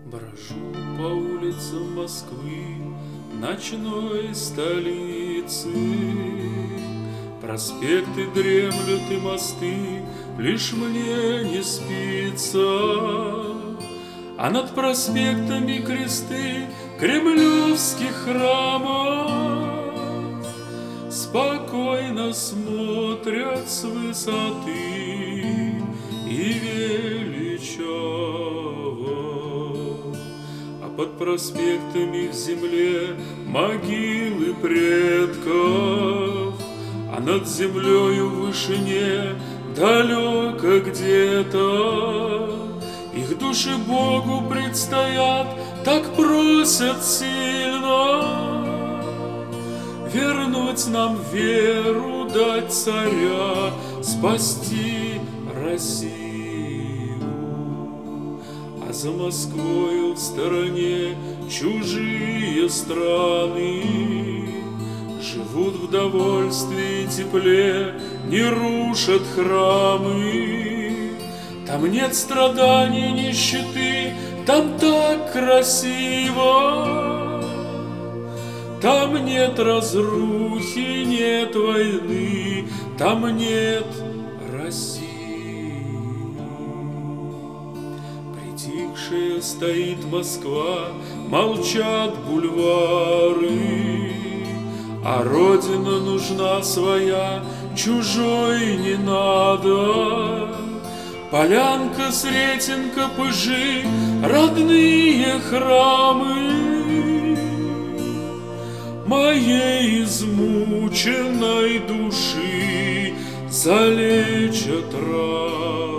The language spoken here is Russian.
Брожу по улицам Москвы, ночной столицы. Проспекты дремлют и мосты, лишь мне не спится. А над проспектами кресты кремлевских храмов спокойно смотрят с высоты и величаво. А под проспектами в земле могилы предков, а над землею в вышине далеко где-то их души Богу предстоят, так просят сильно вернуть нам веру, дать царя, спасти Россию. А за Москвою в стороне чужие страны живут в довольстве и тепле, не рушат храмы. Там нет страданий, нищеты, там так красиво. Там нет разрухи, нет войны, там нет России. Притихшая стоит Москва, молчат бульвары, а родина нужна своя, чужой не надо. Полянка, Сретенка, Пыжи, родные храмы моей измученной души залечат раны.